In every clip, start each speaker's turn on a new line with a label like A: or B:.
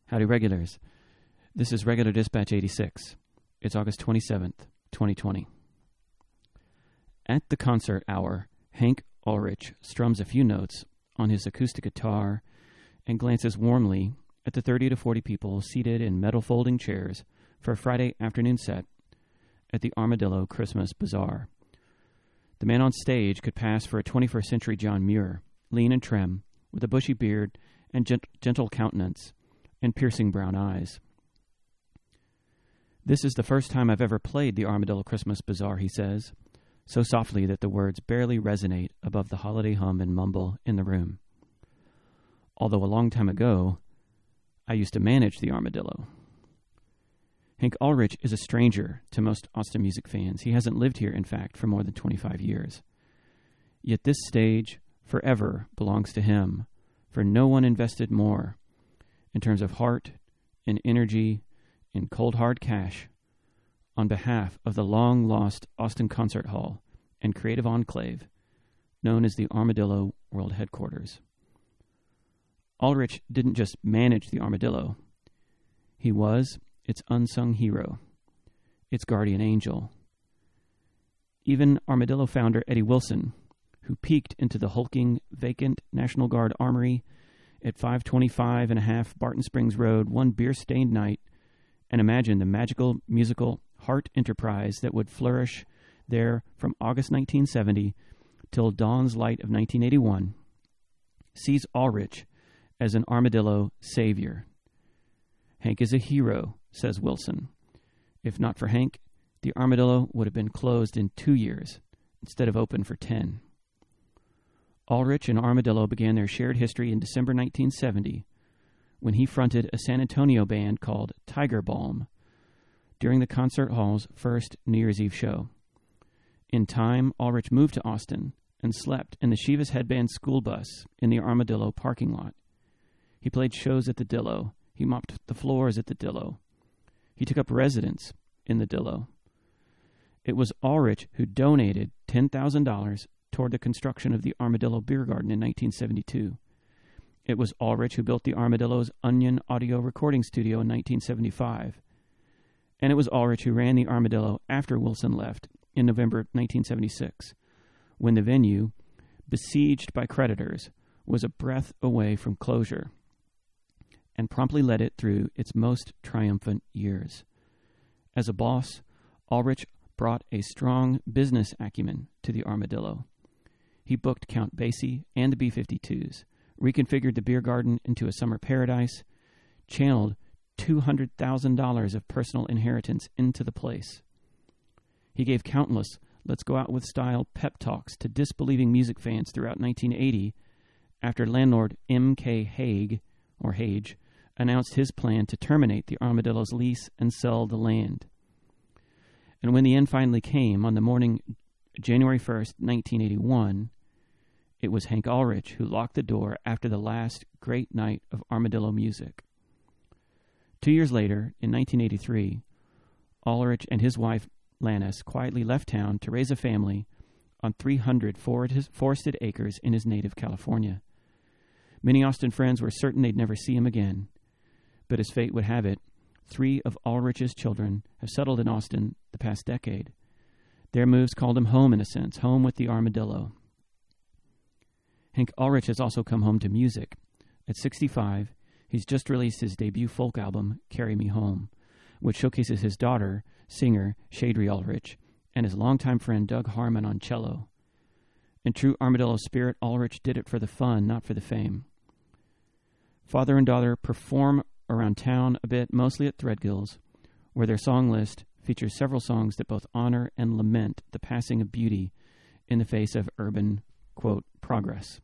A: Howdy, regulars. This is Regular Dispatch 86. It's August 27th, 2020. At the concert hour, Hank Ulrich strums a few notes on his acoustic guitar and glances warmly at the 30 to 40 people seated in metal folding chairs for a Friday afternoon set at the Armadillo Christmas Bazaar. The man on stage could pass for a 21st century John Muir, lean and trim, with a bushy beard and gentle countenance and piercing brown eyes. This is the first time I've ever played the Armadillo Christmas Bazaar, he says, so softly that the words barely resonate above the holiday hum and mumble in the room. Although a long time ago, I used to manage the Armadillo. Hank Ulrich is a stranger to most Austin music fans. He hasn't lived here, in fact, for more than 25 years. Yet this stage forever belongs to him, for no one invested more in terms of heart and energy and cold hard cash on behalf of the long-lost Austin Concert Hall and creative enclave known as the Armadillo World Headquarters. Ulrich didn't just manage the Armadillo. He was its unsung hero, its guardian angel. Even Armadillo founder Eddie Wilson, who peeked into the hulking, vacant National Guard armory at 525.5 Barton Springs Road one beer-stained night and imagined the magical musical Heart Enterprise that would flourish there from August 1970 till dawn's light of 1981, sees Ulrich as an Armadillo savior. Hank is a hero, says Wilson. If not for Hank, the Armadillo would have been closed in 2 years instead of open for 10. Ulrich and Armadillo began their shared history in December 1970 when he fronted a San Antonio band called Tiger Balm during the concert hall's first New Year's Eve show. In time, Ulrich moved to Austin and slept in the Chivas Headband school bus in the Armadillo parking lot. He played shows at the Dillo. He mopped the floors at the Dillo. He took up residence in the Dillo. It was Ulrich who donated $10,000 toward the construction of the Armadillo Beer Garden in 1972. It was Ulrich who built the Armadillo's Onion audio recording studio in 1975. And it was Ulrich who ran the Armadillo after Wilson left in November 1976, when the venue, besieged by creditors, was a breath away from closure, and promptly led it through its most triumphant years. As a boss, Ulrich brought a strong business acumen to the Armadillo. He booked Count Basie and the B-52s, reconfigured the beer garden into a summer paradise, channeled $200,000 of personal inheritance into the place. He gave countless let's go out with style pep talks to disbelieving music fans throughout 1980 after landlord M.K. Hage announced his plan to terminate the Armadillo's lease and sell the land. And when the end finally came on the morning January 1st, 1981, it was Hank Ulrich who locked the door after the last great night of Armadillo music. 2 years later, in 1983, Ulrich and his wife, Lannis, quietly left town to raise a family on 300 forested acres in his native California. Many Austin friends were certain they'd never see him again, but as fate would have it, 3 of Ulrich's children have settled in Austin the past decade. Their moves called him home in a sense, home with the Armadillo. Hank Ulrich has also come home to music. At 65, he's just released his debut folk album, Carry Me Home, which showcases his daughter, singer Shadri Ulrich, and his longtime friend Doug Harmon on cello. In true Armadillo spirit, Ulrich did it for the fun, not for the fame. Father and daughter perform around town a bit, mostly at Threadgill's, where their song list features several songs that both honor and lament the passing of beauty in the face of urban, quote, progress.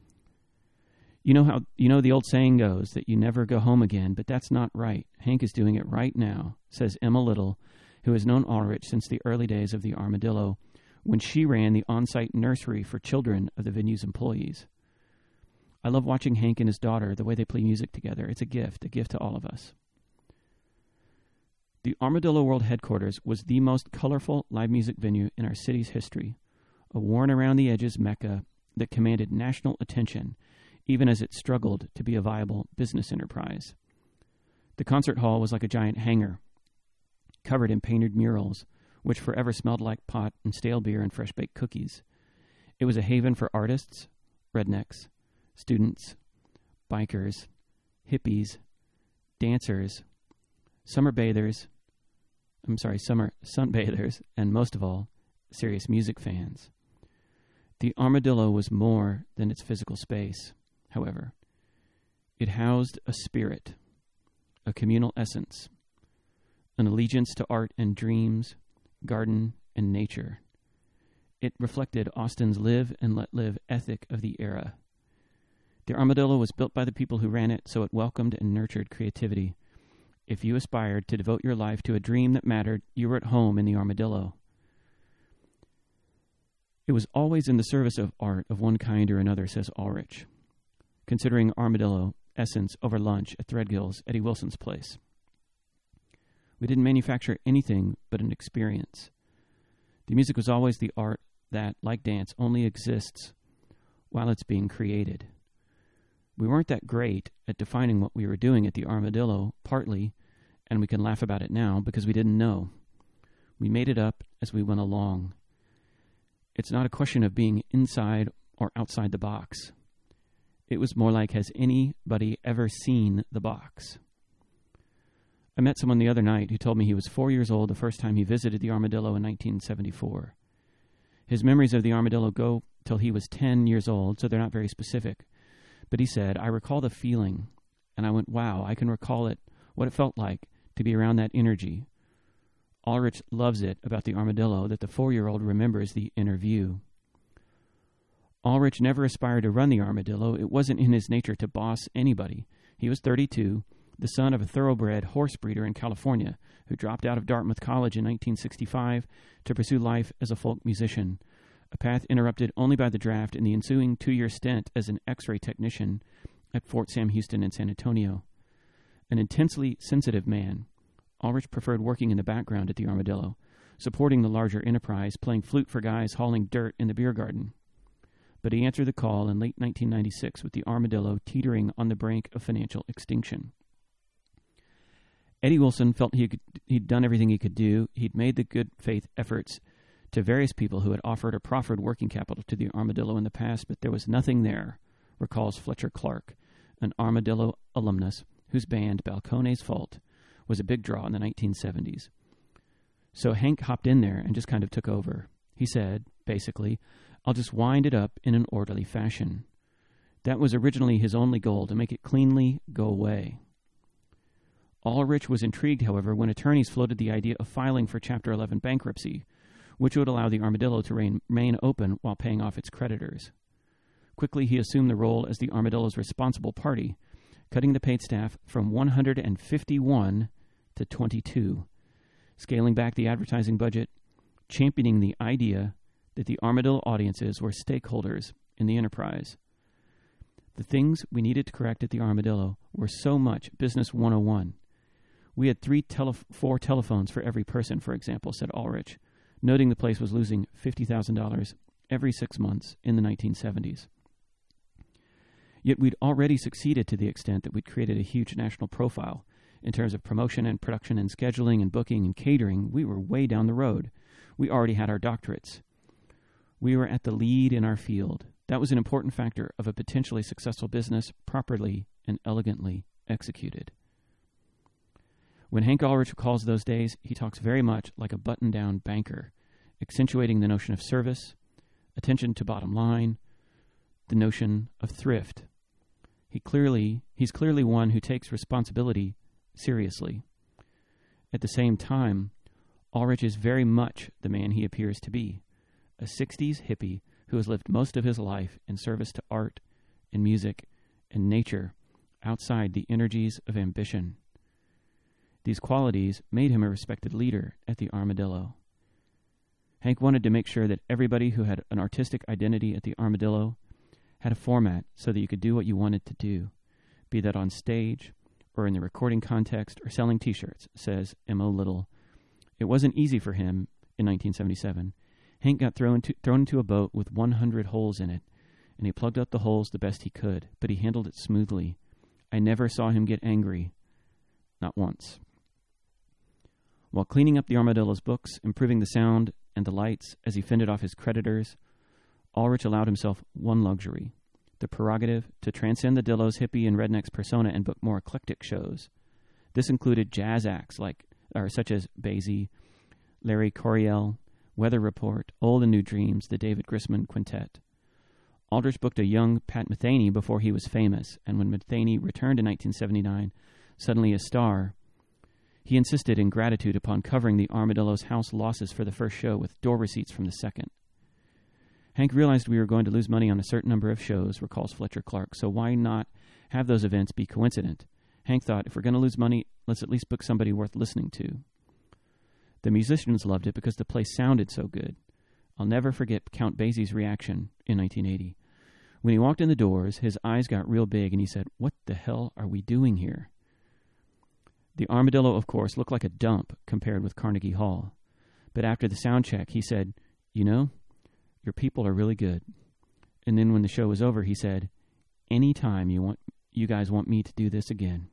A: You know the old saying goes that you never go home again, but that's not right. Hank is doing it right now, says Emma Little, who has known Ulrich since the early days of the Armadillo, when she ran the on-site nursery for children of the venue's employees. I love watching Hank and his daughter, the way they play music together. It's a gift to all of us. The Armadillo World Headquarters was the most colorful live music venue in our city's history, a worn-around-the-edges mecca that commanded national attention, even as it struggled to be a viable business enterprise. The concert hall was like a giant hangar, covered in painted murals, which forever smelled like pot and stale beer and fresh-baked cookies. It was a haven for artists, rednecks, students, bikers, hippies, dancers, summer sunbathers, and most of all, serious music fans. The Armadillo was more than its physical space, however. It housed a spirit, a communal essence, an allegiance to art and dreams, garden and nature. It reflected Austin's live and let live ethic of the era. The Armadillo was built by the people who ran it, so it welcomed and nurtured creativity. If you aspired to devote your life to a dream that mattered, you were at home in the Armadillo. It was always in the service of art of one kind or another, says Ulrich, considering Armadillo essence over lunch at Threadgill's, Eddie Wilson's place. We didn't manufacture anything but an experience. The music was always the art that, like dance, only exists while it's being created. We weren't that great at defining what we were doing at the Armadillo, partly, and we can laugh about it now, because we didn't know. We made it up as we went along. It's not a question of being inside or outside the box. It was more like, has anybody ever seen the box? I met someone the other night who told me he was 4 years old the first time he visited the Armadillo in 1974. His memories of the Armadillo go till he was 10 years old, so they're not very specific. But he said, I recall the feeling, and I went, wow, I can recall it, what it felt like to be around that energy. Ulrich loves it about the Armadillo that the 4-year-old remembers the inner view. Ulrich never aspired to run the Armadillo. It wasn't in his nature to boss anybody. He was 32, the son of a thoroughbred horse breeder in California who dropped out of Dartmouth College in 1965 to pursue life as a folk musician, a path interrupted only by the draft in the ensuing 2-year stint as an X-ray technician at Fort Sam Houston in San Antonio. An intensely sensitive man, Ulrich preferred working in the background at the Armadillo, supporting the larger enterprise, playing flute for guys hauling dirt in the beer garden. But he answered the call in late 1996 with the Armadillo teetering on the brink of financial extinction. Eddie Wilson felt he'd done everything he could do. He'd made the good faith efforts to various people who had offered or proffered working capital to the Armadillo in the past, but there was nothing there, recalls Fletcher Clark, an Armadillo alumnus whose band, Balcones Fault, was a big draw in the 1970s. So Hank hopped in there and just kind of took over. He said, basically, I'll just wind it up in an orderly fashion. That was originally his only goal, to make it cleanly go away. Ulrich was intrigued, however, when attorneys floated the idea of filing for Chapter 11 bankruptcy, which would allow the Armadillo to remain open while paying off its creditors. Quickly, he assumed the role as the Armadillo's responsible party, cutting the paid staff from 151 to 22, scaling back the advertising budget, championing the idea that the Armadillo audiences were stakeholders in the enterprise. The things we needed to correct at the Armadillo were so much business 101. We had 4 telephones for every person, for example, said Ulrich, noting the place was losing $50,000 every 6 months in the 1970s. Yet we'd already succeeded to the extent that we'd created a huge national profile. In terms of promotion and production and scheduling and booking and catering, we were way down the road. We already had our doctorates. We were at the lead in our field. That was an important factor of a potentially successful business, properly and elegantly executed. When Hank Ulrich recalls those days, he talks very much like a button-down banker, accentuating the notion of service, attention to bottom line, the notion of thrift. He's clearly one who takes responsibility seriously. At the same time, Ulrich is very much the man he appears to be, a 60s hippie who has lived most of his life in service to art and music and nature outside the energies of ambition. These qualities made him a respected leader at the Armadillo. Hank wanted to make sure that everybody who had an artistic identity at the Armadillo had a format so that you could do what you wanted to do, be that on stage or in the recording context or selling T-shirts, says M.O. Little. It wasn't easy for him in 1977. Hank got thrown into a boat with 100 holes in it, and he plugged up the holes the best he could, but he handled it smoothly. I never saw him get angry. not once. While cleaning up the Armadillo's books, improving the sound and the lights as he fended off his creditors, Ulrich allowed himself one luxury, the prerogative to transcend the Dillo's hippie and redneck's persona and book more eclectic shows. This included jazz acts such as Basie, Larry Coryell, Weather Report, Old and New Dreams, the David Grisman Quintet. Aldrich booked a young Pat Metheny before he was famous, and when Metheny returned in 1979, suddenly a star, he insisted in gratitude upon covering the Armadillo's house losses for the first show with door receipts from the second. Hank realized we were going to lose money on a certain number of shows, recalls Fletcher Clark, so why not have those events be coincident? Hank thought, if we're going to lose money, let's at least book somebody worth listening to. The musicians loved it because the place sounded so good. I'll never forget Count Basie's reaction in 1980. When he walked in the doors, his eyes got real big and he said, "What the hell are we doing here?" The Armadillo, of course, looked like a dump compared with Carnegie Hall. But after the sound check, he said, "You know, your people are really good." And then when the show was over, he said, "Anytime you guys want me to do this again."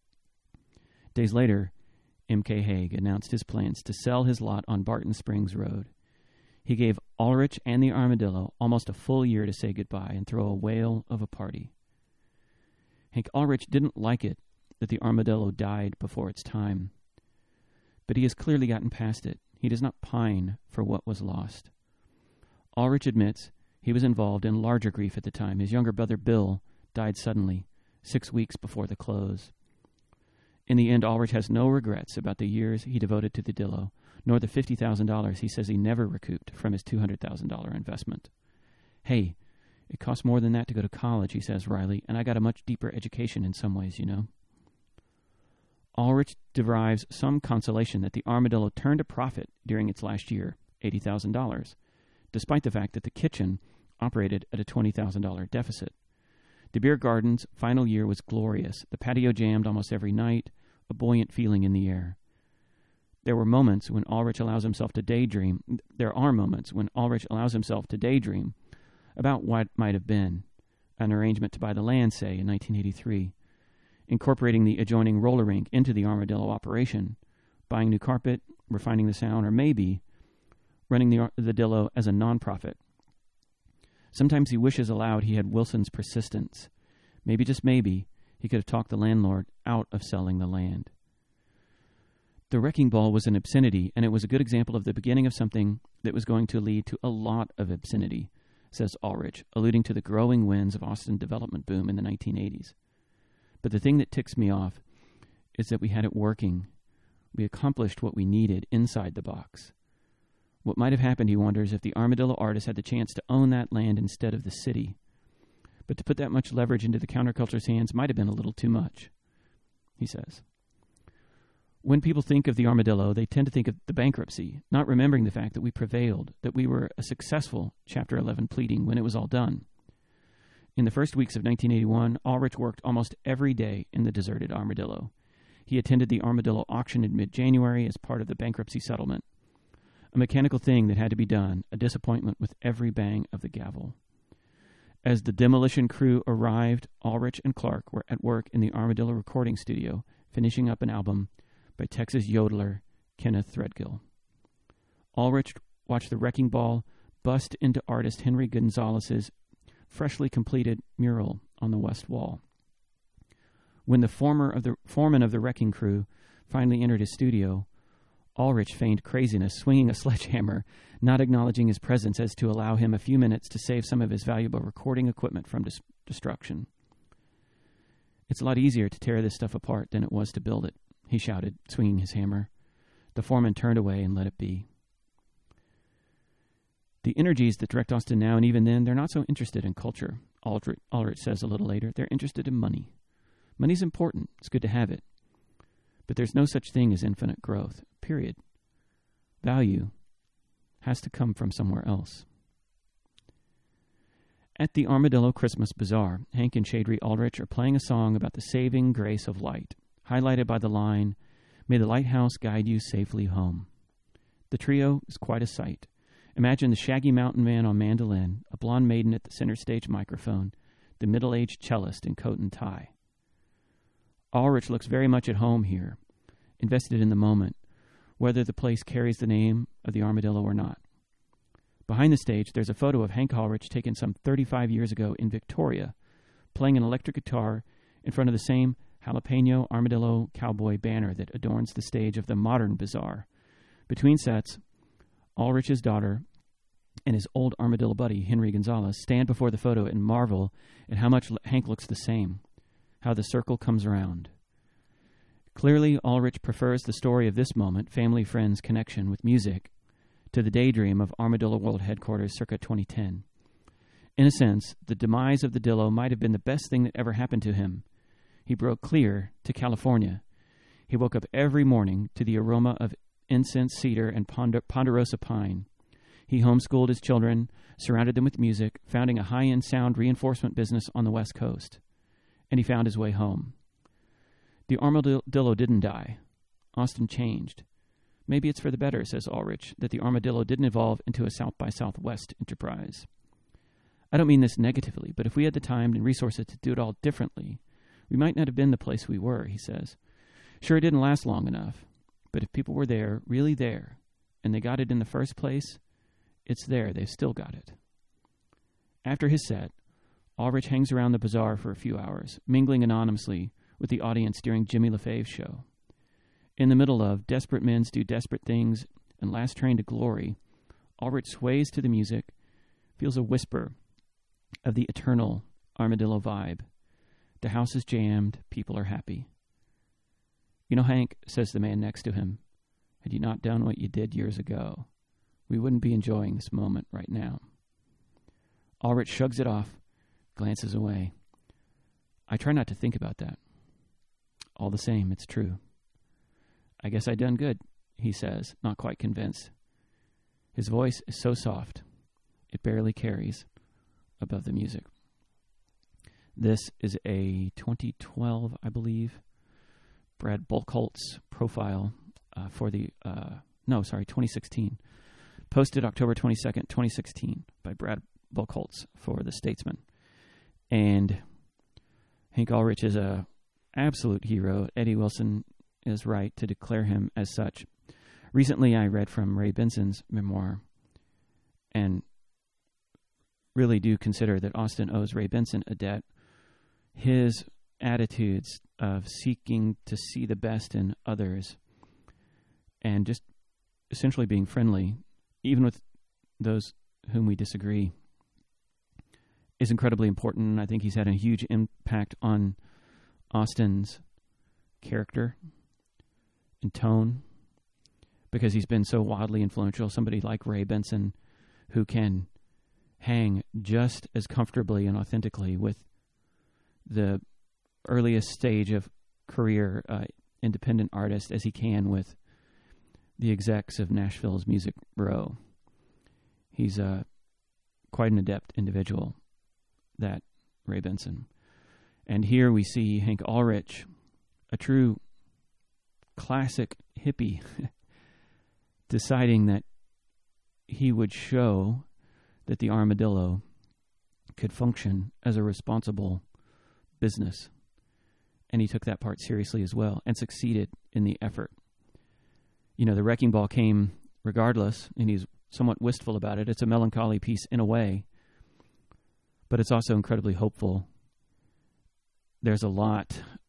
A: Days later, M.K. Hague announced his plans to sell his lot on Barton Springs Road. He gave Ulrich and the Armadillo almost a full year to say goodbye and throw a whale of a party. Hank Ulrich didn't like it that the Armadillo died before its time, but he has clearly gotten past it. He does not pine for what was lost. Ulrich admits he was involved in larger grief at the time. His younger brother Bill died suddenly, 6 weeks before the close. In the end, Ulrich has no regrets about the years he devoted to the Dillo, nor the $50,000 he says he never recouped from his $200,000 investment. "Hey, it cost more than that to go to college," he says wryly, "and I got a much deeper education in some ways, you know." Ulrich derives some consolation that the Armadillo turned a profit during its last year, $80,000, despite the fact that the kitchen operated at a $20,000 deficit. The beer garden's final year was glorious. The patio jammed almost every night, a buoyant feeling in the air. There are moments when Ulrich allows himself to daydream about what might have been. An arrangement to buy the land, say, in 1983. Incorporating the adjoining roller rink into the Armadillo operation. Buying new carpet, refining the sound, or maybe running the Dillo as a nonprofit. Sometimes he wishes aloud he had Wilson's persistence. Maybe, just maybe, he could have talked the landlord out of selling the land. The wrecking ball was an obscenity, and it was a good example of the beginning of something that was going to lead to a lot of obscenity, says Ulrich, alluding to the growing winds of Austin development boom in the 1980s. But the thing that ticks me off is that we had it working. We accomplished what we needed inside the box. What might have happened, he wonders, if the Armadillo artist had the chance to own that land instead of the city. But to put that much leverage into the counterculture's hands might have been a little too much, he says. When people think of the Armadillo, they tend to think of the bankruptcy, not remembering the fact that we prevailed, that we were a successful Chapter 11 pleading when it was all done. In the first weeks of 1981, Ulrich worked almost every day in the deserted Armadillo. He attended the Armadillo auction in mid-January as part of the bankruptcy settlement. A mechanical thing that had to be done, a disappointment with every bang of the gavel. As the demolition crew arrived, Ulrich and Clark were at work in the Armadillo recording studio, finishing up an album by Texas yodeler Kenneth Threadgill. Ulrich watched the wrecking ball bust into artist Henry Gonzalez's freshly completed mural on the west wall. When the foreman of the wrecking crew finally entered his studio, Ulrich feigned craziness, swinging a sledgehammer, not acknowledging his presence as to allow him a few minutes to save some of his valuable recording equipment from destruction. "It's a lot easier to tear this stuff apart than it was to build it," he shouted, swinging his hammer. The foreman turned away and let it be. The energies that direct Austin now, and even then, they're not so interested in culture, Ulrich says a little later. They're interested in money. Money's important. It's good to have it. But there's no such thing as infinite growth, period. Value has to come from somewhere else. At the Armadillo Christmas Bazaar, Hank and Shadry Ulrich are playing a song about the saving grace of light, highlighted by the line, "May the lighthouse guide you safely home." The trio is quite a sight. Imagine the shaggy mountain man on mandolin, a blonde maiden at the center stage microphone, the middle-aged cellist in coat and tie. Ulrich looks very much at home here, invested in the moment, whether the place carries the name of the Armadillo or not. Behind the stage, there's a photo of Hank Ulrich taken some 35 years ago in Victoria, playing an electric guitar in front of the same jalapeno armadillo cowboy banner that adorns the stage of the modern bazaar. Between sets, Ulrich's daughter and his old armadillo buddy, Henry Gonzalez, stand before the photo and marvel at how much Hank looks the same, how the circle comes around. Clearly, Ulrich prefers the story of this moment, family-friends connection with music, to the daydream of Armadillo World Headquarters circa 2010. In a sense, the demise of the Dillo might have been the best thing that ever happened to him. He broke clear to California. He woke up every morning to the aroma of incense, cedar, and ponderosa pine. He homeschooled his children, surrounded them with music, founding a high-end sound reinforcement business on the West Coast. And he found his way home. The Armadillo didn't die. Austin changed. Maybe it's for the better, says Ulrich, that the Armadillo didn't evolve into a South by Southwest enterprise. I don't mean this negatively, but if we had the time and resources to do it all differently, we might not have been the place we were, he says. Sure, it didn't last long enough, but if people were there, really there, and they got it in the first place, it's there. They've still got it. After his set, Ulrich hangs around the bazaar for a few hours, mingling anonymously with the audience during Jimmy LaFave's show. In the middle of Desperate Men's Do Desperate Things and Last Train to Glory, Ulrich sways to the music, feels a whisper of the eternal Armadillo vibe. The house is jammed, people are happy. You know, Hank, says the man next to him, had you not done what you did years ago, we wouldn't be enjoying this moment right now. Ulrich shrugs it off, glances away. I try not to think about that. All the same, it's true. I guess I done good, he says, not quite convinced. His voice is so soft, it barely carries above the music. This is a 2012, I believe, Brad Buchholz profile for the, 2016. Posted October 22nd, 2016 by Brad Buchholz for The Statesman. And Hank Ulrich is a absolute hero. Eddie Wilson is right to declare him as such. Recently, I read from Ray Benson's memoir and really do consider that Austin owes Ray Benson a debt. His attitudes of seeking to see the best in others and just essentially being friendly, even with those whom we disagree, is incredibly important. And I think he's had a huge impact on Austin's character and tone, because he's been so wildly influential. Somebody like Ray Benson, who can hang just as comfortably and authentically with the earliest stage of career independent artist as he can with the execs of Nashville's Music Row. He's quite an adept individual, that Ray Benson. And here we see Hank Ulrich, a true classic hippie, deciding that he would show that the Armadillo could function as a responsible business. And he took that part seriously as well and succeeded in the effort. You know, the wrecking ball came regardless, and he's somewhat wistful about it. It's a melancholy piece in a way, but it's also incredibly hopeful. There's a lot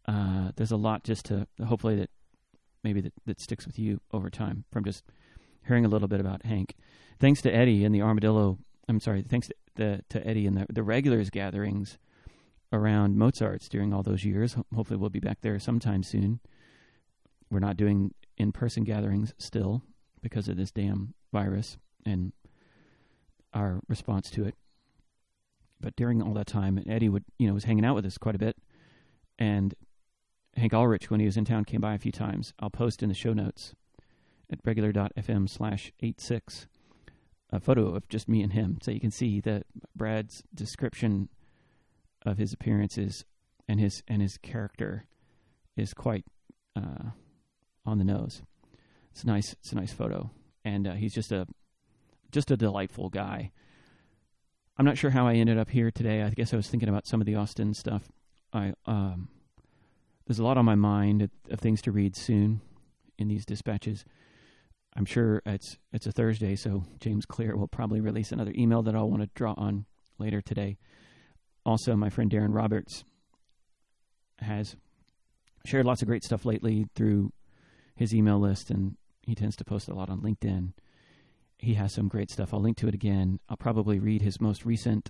A: just to hopefully that sticks with you over time from just hearing a little bit about Hank. Thanks to Eddie and the Armadillo. Thanks to Eddie and the regulars gatherings around Mozart's during all those years. Hopefully we'll be back there sometime soon. We're not doing in-person gatherings still because of this damn virus and our response to it. But during all that time, Eddie was hanging out with us quite a bit. And Hank Ulrich, when he was in town, came by a few times. I'll post in the show notes at regular.fm/86 a photo of just me and him, so you can see that Brad's description of his appearances and his character is quite on the nose. It's nice. It's a nice photo, and he's just a delightful guy. I'm not sure how I ended up here today. I guess I was thinking about some of the Austin stuff. there's a lot on my mind of things to read soon in these dispatches. I'm sure it's a Thursday, so James Clear will probably release another email that I'll want to draw on later today. Also, my friend Darren Roberts has shared lots of great stuff lately through his email list, and he tends to post a lot on LinkedIn. He has some great stuff. I'll link to it again. I'll probably read his most recent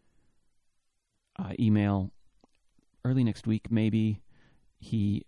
A: email early next week, maybe. He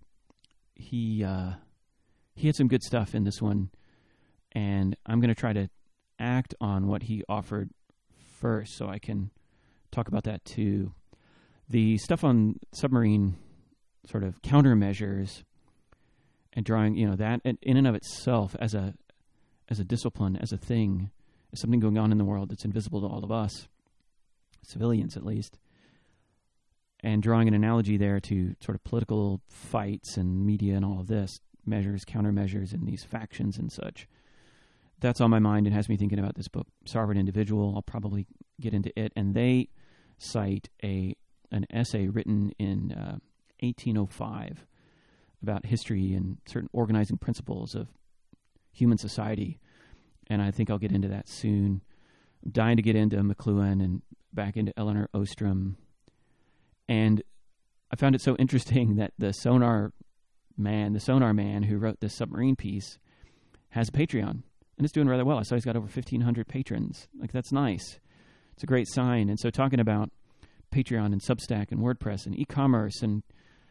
A: had some good stuff in this one, and I'm going to try to act on what he offered first so I can talk about that too. The stuff on submarine sort of countermeasures and drawing, that in and of itself as a discipline, as a thing, as something going on in the world that's invisible to all of us, civilians at least, and drawing an analogy there to sort of political fights and media and all of this, measures, countermeasures, and these factions and such. That's on my mind and has me thinking about this book, Sovereign Individual. I'll probably get into it. And they cite an essay written in 1805 about history and certain organizing principles of human society. And I think I'll get into that soon. I'm dying to get into McLuhan and back into Eleanor Ostrom. And I found it so interesting that the sonar man who wrote this submarine piece has a Patreon, and it's doing rather well. I saw he's got over 1,500 patrons. Like, that's nice. It's a great sign. And so talking about Patreon and Substack and WordPress and e-commerce, and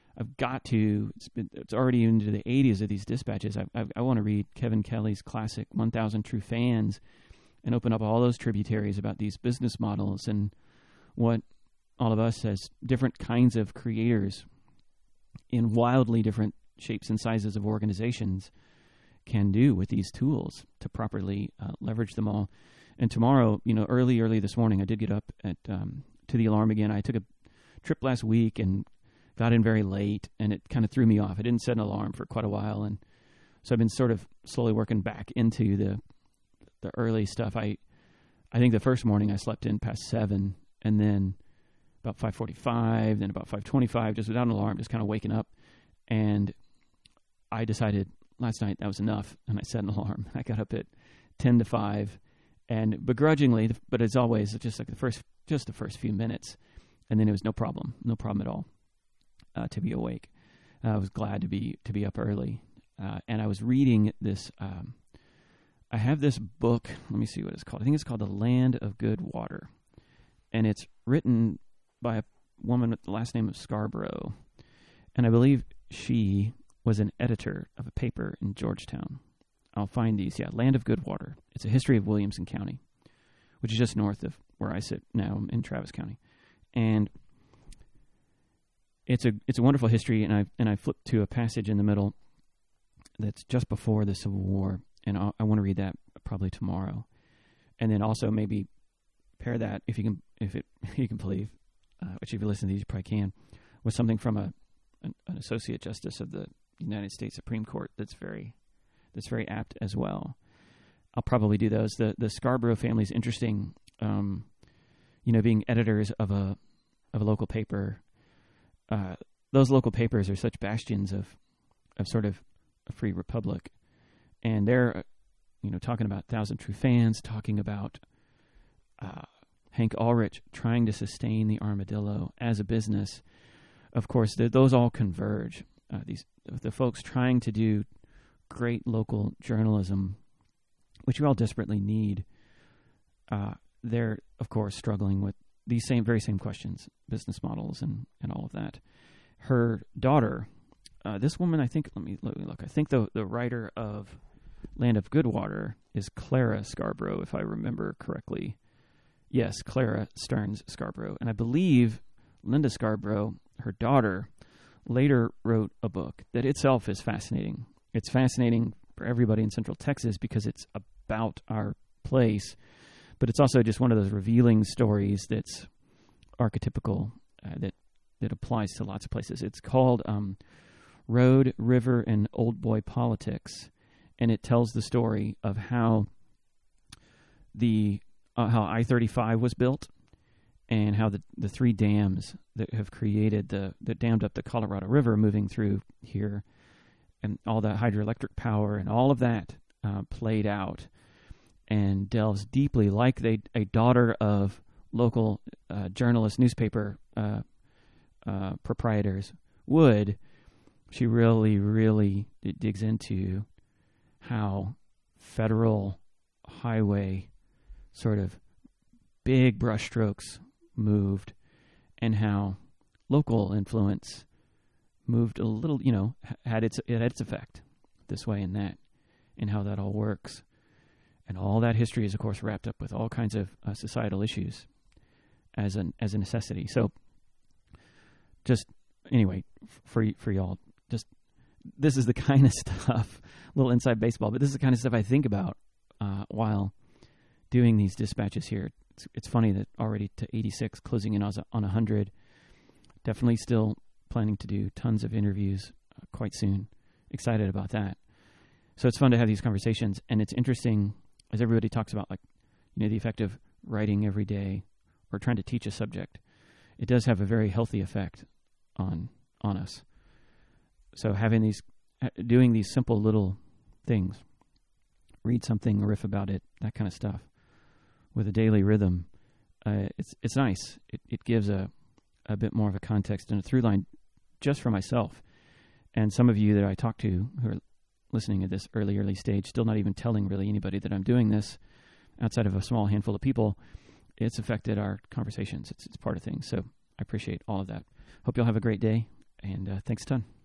A: it's already into the 80s of these dispatches. I want to read Kevin Kelly's classic 1,000 True Fans and open up all those tributaries about these business models and what all of us as different kinds of creators in wildly different shapes and sizes of organizations can do with these tools to properly leverage them all. And tomorrow, early this morning, I did get up to the alarm again. I took a trip last week and got in very late, and it kind of threw me off. I didn't set an alarm for quite a while, and so I've been sort of slowly working back into the early stuff. I think the first morning I slept in past 7, and then about 5:45, then about 5:25, just without an alarm, just kind of waking up. And I decided last night that was enough, and I set an alarm. I got up at 10 to 5, and begrudgingly, but as always, just like the first few minutes, and then it was no problem at all to be awake. I was glad to be up early, and I was reading this. I have this book. Let me see what it's called. I think it's called The Land of Good Water, and it's written by a woman with the last name of Scarborough, and I believe she was an editor of a paper in Georgetown. I'll find these. Yeah, Land of Good Water. It's a history of Williamson County, which is just north of where I sit now in Travis County, and it's a wonderful history. And I flipped to a passage in the middle that's just before the Civil War, and I want to read that probably tomorrow, and then also maybe pair that if you can believe, which if you listen to these you probably can, with something from an associate justice of the United States Supreme Court that's very apt as well. I'll probably do those. The Scarborough family is interesting. Being editors of a local paper, those local papers are such bastions of sort of a free republic, and they're talking about 1,000 True Fans, talking about Hank Ulrich trying to sustain the Armadillo as a business. Of course, those all converge. The folks trying to do great local journalism, which we all desperately need, they're, of course, struggling with these very same questions, business models and all of that. Her daughter, this woman, I think, let me look. I think the writer of Land of Good Water is Clara Scarborough, if I remember correctly. Yes, Clara Stearns Scarborough. And I believe Linda Scarborough, her daughter, later wrote a book that itself is fascinating. It's fascinating for everybody in Central Texas because it's about our place, but it's also just one of those revealing stories that's archetypical, that applies to lots of places. It's called Road, River, and Old Boy Politics, and it tells the story of how I-35 was built and how the three dams that have created that dammed up the Colorado River moving through here, and all that hydroelectric power and all of that played out, and delves deeply, like a daughter of local journalist, newspaper proprietors would. She really digs into how federal highway sort of big brushstrokes moved, and how local influence moved a little, had its effect this way and that, and how that all works. And all that history is, of course, wrapped up with all kinds of societal issues as a necessity. So, just anyway, for y'all, just this is the kind of stuff, a little inside baseball, but this is the kind of stuff I think about while doing these dispatches here. It's funny that already to 86, closing in on 100. Definitely still planning to do tons of interviews quite soon. Excited about that. So it's fun to have these conversations, and it's interesting as everybody talks about, like, the effect of writing every day or trying to teach a subject. It does have a very healthy effect on us. So doing these simple little things, read something, riff about it, that kind of stuff, with a daily rhythm, it's nice. It gives a bit more of a context and a through line just for myself. And some of you that I talk to who are listening at this early stage, still not even telling really anybody that I'm doing this outside of a small handful of people, it's affected our conversations. It's part of things. So I appreciate all of that. Hope you'll have a great day, and thanks a ton.